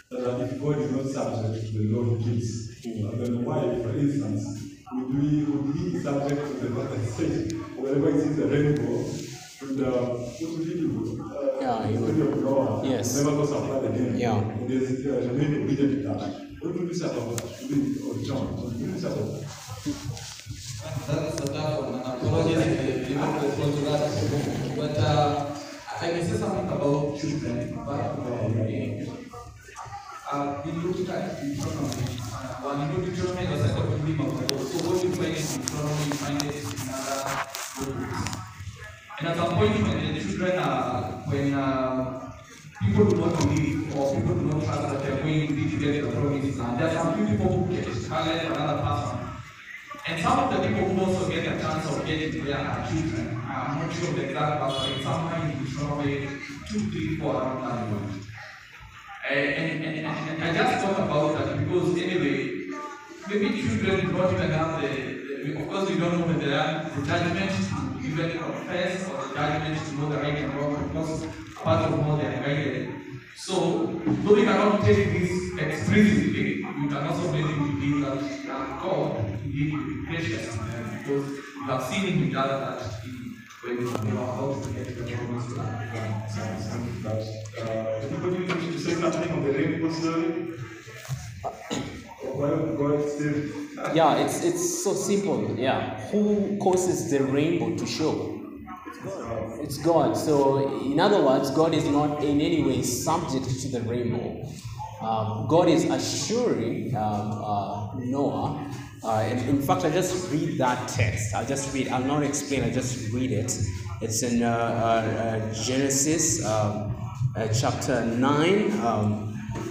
that if God is not subject to the law he gives, uh, then why, for instance, would, we, would he be subject to the law that says wherever he sees a rainbow, and uh, what would he do? Uh, Yeah, he would. Of Noah, Yes. never goes flood again. Yeah. And there's uh, remain obedient to that. What would you say about that? Should we, or John, what would you say about that? That is a tough one, and apologies if you didn't respond to that. But uh, I can say something about children back to the beginning. Uh, we look at Deuteronomy. Uh, when you do Deuteronomy, the set of giving of the law. So what you find in Deuteronomy, you find it in other books. And at some point, when the children are, when uh, people do not believe or people do not trust that they are going to get the promised land, there are some few people who get Caleb, another person. And some of the people who also get a chance of getting there are children. I'm not sure of the exact verse, but it's somewhere in Deuteronomy two, three, four, around that point. And, and, and, and I just thought about that because anyway, maybe children do not even have the, the of course we don't know whether they have the judgment to even confess or the judgment to know the right and wrong, because part of how they are guided. So, though we cannot take this explicitly, we can also maybe believe that uh, God indeed will be gracious to them because we have seen him with that that he, when they were about to get to the promised land. Uh, anybody wish to say something on the rainbow story? Why would God still? Yeah, it's it's so simple. Yeah, who causes the rainbow to show? It's God. So, in other words, God is not in any way subject to the rainbow. Um, God is assuring um, uh, Noah. Uh, and in fact, I just read that text. I'll just read. I'll not explain. I just read it. It's in uh, uh, uh, Genesis um, uh, chapter nine. Um,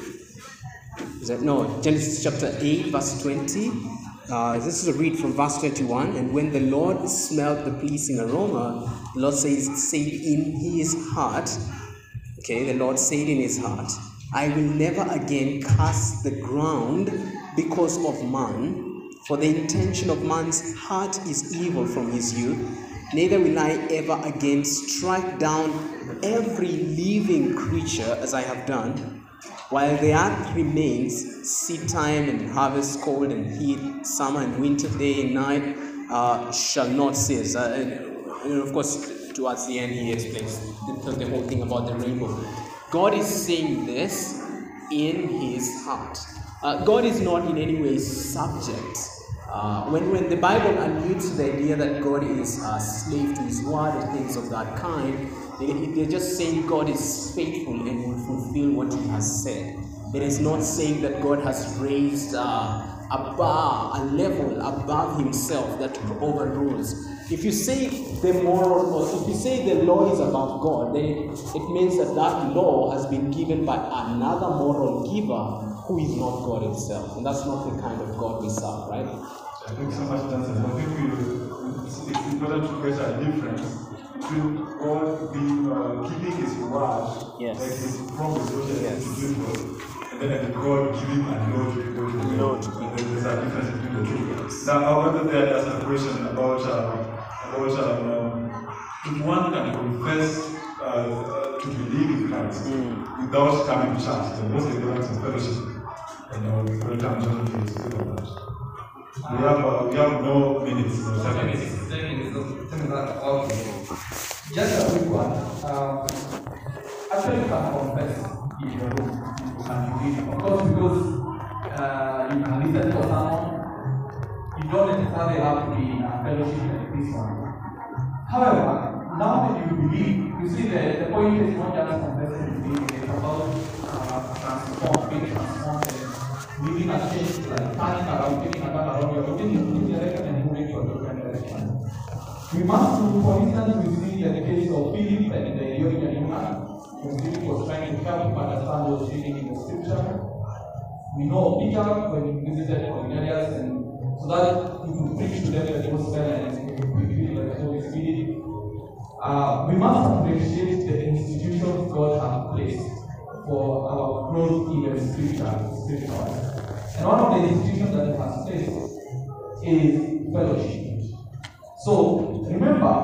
is that no? Genesis chapter eight, verse twenty. Uh, this is a read from verse twenty-one. And when the Lord smelled the pleasing aroma, the Lord says, said in his heart, okay, the Lord said in his heart, I will never again curse the ground because of man, for the intention of man's heart is evil from his youth. Neither will I ever again strike down every living creature as I have done. While the earth remains, seed time and harvest, cold and heat, summer and winter, day and night uh, shall not cease. Uh, and, and of course, towards the end, he explains the, the whole thing about the rainbow. God is saying this in his heart. Uh, God is not in any way subject. Uh, when, when the Bible alludes to the idea that God is a slave to his word or things of that kind, they, they're just saying God is faithful and will fulfill what he has said. It is not saying that God has raised uh, a bar, a level above himself that overrules. If you say the moral, or if you say the law is above God, then it, it means that that law has been given by another moral giver who is not God himself. And that's not the kind of God we serve, right? Thank you so much, Johnson. I think we, it's, it's important to question the difference between God being, uh, keeping his word, Yes. like his promise, which is Yes. to people, and then like God giving a law to people to do. Law to And then there's a difference between the two. Now, I wanted to ask a question about, uh, about um, if one can confess uh, to believe in Christ Mm. without coming to church, then what's the difference in fellowship? And uh, welcome John to speak on that. We have, uh, we have no minutes, no seconds. Just a quick one. Um, actually, you can confess in your room. You can believe. Of course, because uh, you can listen to someone, you don't necessarily have to be in a fellowship like this one. However, now that you believe, you see the, the point is not just confessing to believe, it's about uh, transform, being transformed, living a change, like turning around, taking a turn around, you're looking in one direction and moving to a different direction. We must do, for instance, we see the case of Philip and the Ethiopian man, when Philip was trying to help him understand what was reading in the scripture. We know of Peter when he visited Cornelius, and so that he could preach to them the gospel and we feel like the Holy Spirit. Uh, we must appreciate the institutions God has placed for our growth in the scripture, spiritual. And one of the institutions that it has placed is fellowship. So remember,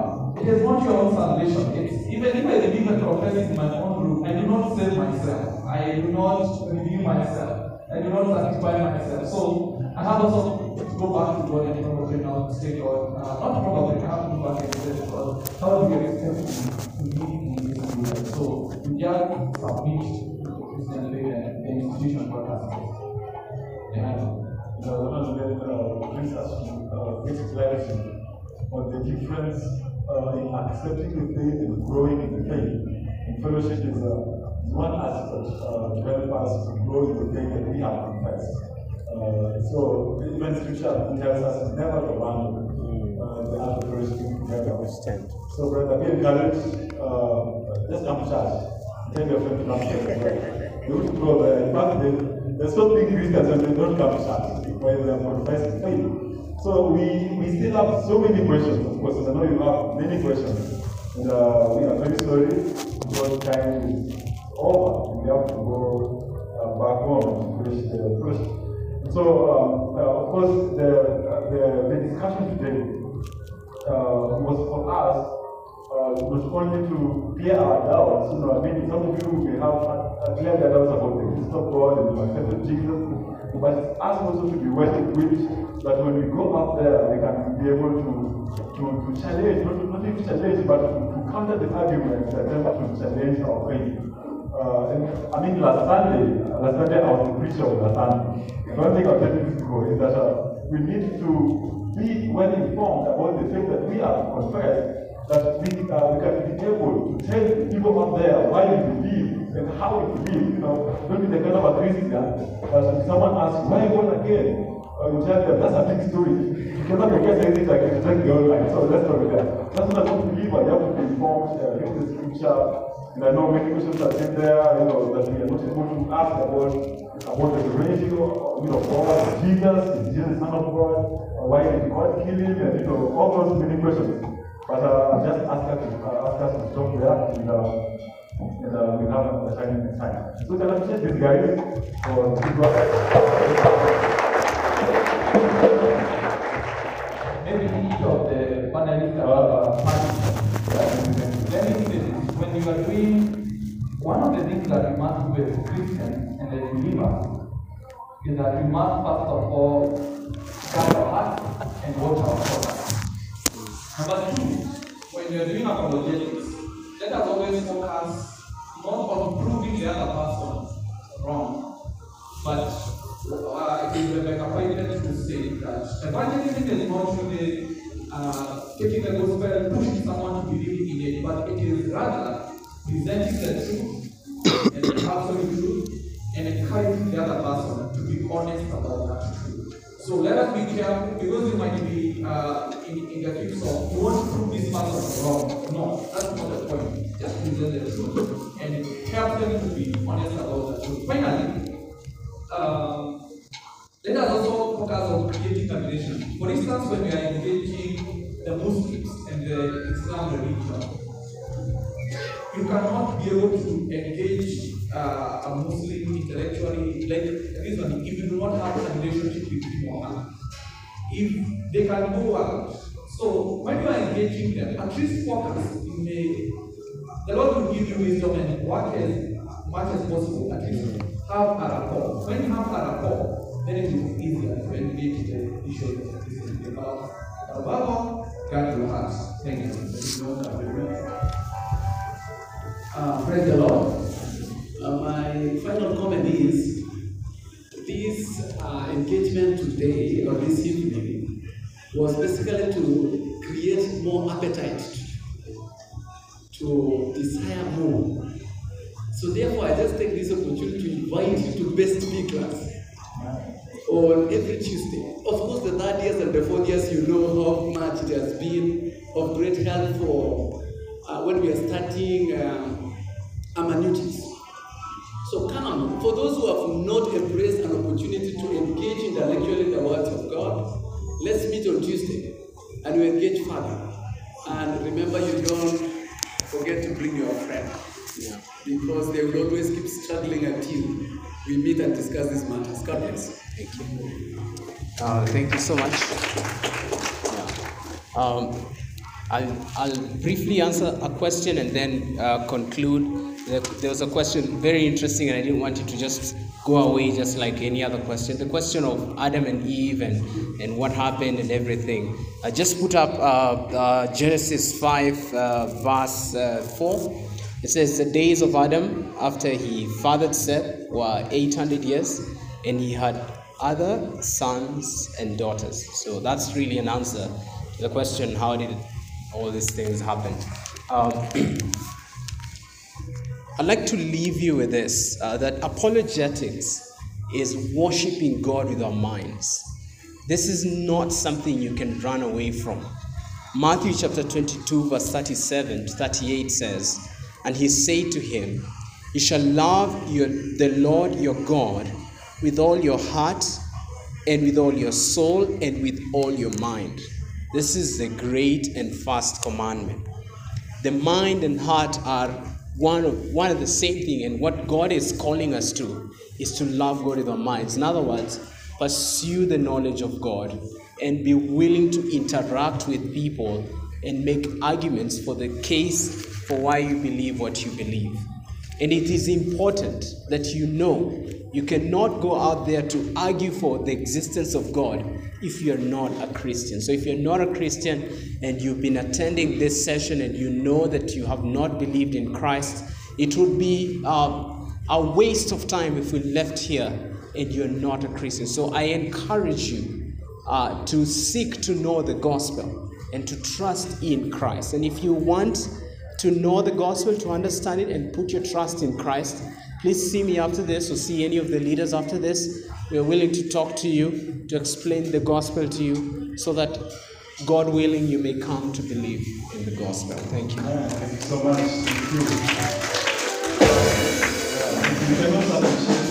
it is not your own salvation. It's, even if I believe and confess in my own group, I do not save myself. I do not redeem myself. I do not sanctify myself. So I have also to go back to God and probably now say God, uh, not probably, I have to go back and say God, how do you expect me to live in this world? So we just submit to Christian faith and the institution God has made. Yeah. The one that uh, brings us to uh, this clarity on the difference uh, in accepting the faith and growing in the faith. And fellowship is uh, one aspect uh, to help us to grow in the faith that we have confessed. Uh, so even scripture tells us never to abandon uh, the act of fellowship together. So brother, be encouraged. Uh, just come to church. Tell your friend to come to church. You would go there. In fact, they, there's so many Christians and they don't come to church when they are confessing faith. So we, we still have so many questions, of course, and I know you have many questions. And uh, we are very sorry because time is over. We have to go uh, back home to finish the first. So, um, uh, of course, the, uh, the, the discussion today uh, was for us uh, not only to clear our doubts. You know, I mean, some of you may have uh, cleared their doubts about the existence of God and the accepted Jesus, but it's us also to be well equipped that when we go up there, we can be able to to, to challenge, not, not even challenge, but to, to counter the arguments that attempt to challenge our faith. Uh, and, I mean, last Sunday, last Sunday I was the preacher of last Sunday. One thing I'm telling you to go is that uh, we need to be well informed about the faith that we have confessed, that we, uh, we can be able to tell people out there why we believe and how we believe. You know, don't be the kind of a Christian that if someone asks, why born again? Uh, you tell them, that's a big story. You cannot guess anything like it's like the online. So let's start with that. That's not a believer. You have to be informed, uh, read the scripture. And I know many questions are in there, you know, that we are not able to ask about, about the ratio you know, God, Jesus, is Jesus the Son of God, or why did God kill him, and you know, all those many questions. But uh, just ask us, to, uh, ask us to stop there, and, uh, and uh, we have a time next time. So can I appreciate these guys for good work. Maybe each of the panelists are participants. Let me say this. When you are doing, one of the things that you must do as a Christian and as a believer is that you must first of all guard our heart and watch our thoughts. Number two, when you are doing apologetics, let us always focus not on proving the other person wrong, but uh, it is Rebecca Whitehead who said that evangelism is not really uh, taking the gospel, pushing someone to believe in it, but it is rather presenting the truth and the absolute truth and encouraging the other person to be honest about that truth. So let us be careful, because you might be uh, in, in the fix of you want to prove this person wrong. No, that's not the point. Just present the truth and help them to be honest about the truth. Finally, um, let us also focus on creating a relation. For instance, when we are engaging the Muslims and the Islam religion, you cannot be able to engage uh, a Muslim intellectually, like reasoning, if you do not have a relationship with him or her. If they can go out. So when you are engaging them, at least focus in the, the Lord will give you wisdom and work as much as possible, at least have a rapport. When you have a rapport, then it is easier to engage the issues of this about. Above all, guard your hearts. Thank you. Uh, praise the Lord. Uh, my final comment is this uh, engagement today or this evening was basically to create more appetite, to desire more. So therefore, I just take this opportunity to invite you to best speakers on every Tuesday. Of course, the third years and the fourth years, you know how much it has been of great help for uh, when we are starting um, hermeneutics. So come on, for those who have not embraced an opportunity to engage intellectually in the words of God, let's meet on Tuesday and we engage further. And remember, you don't forget to bring your friend. Yeah. Because they will always keep struggling until we meet and discuss these matters. God bless. Thank you. Uh, thank you so much. Yeah. Um, I'll, I'll briefly answer a question and then uh, conclude. There, there was a question very interesting, and I didn't want you to just go away just like any other question. The question of Adam and Eve and, and what happened and everything. I just put up uh, uh, Genesis five, uh, verse uh, four. It says, the days of Adam after he fathered Seth were eight hundred years, and he had other sons and daughters. So that's really an answer to the question, how did all these things happen? Um, I'd like to leave you with this, uh, that apologetics is worshiping God with our minds. This is not something you can run away from. Matthew chapter twenty-two, verse thirty-seven to thirty-eight says, and he said to him, you shall love your, the Lord your God with all your heart and with all your soul and with all your mind. This is the great and first commandment. The mind and heart are one of, one of the same thing, and what God is calling us to is to love God with our minds. In other words, pursue the knowledge of God and be willing to interact with people and make arguments for the case for why you believe what you believe. And it is important that you know you cannot go out there to argue for the existence of God if you're not a Christian. So if you're not a Christian and you've been attending this session and you know that you have not believed in Christ, it would be uh, a waste of time if we left here and you're not a Christian. So I encourage you uh, to seek to know the gospel and to trust in Christ. And if you want to know the gospel, to understand it, and put your trust in Christ, please see me after this or see any of the leaders after this. We are willing to talk to you, to explain the gospel to you, so that, God willing, you may come to believe in the gospel. Thank you. Yeah, thank you so much. Thank you. Uh, you can also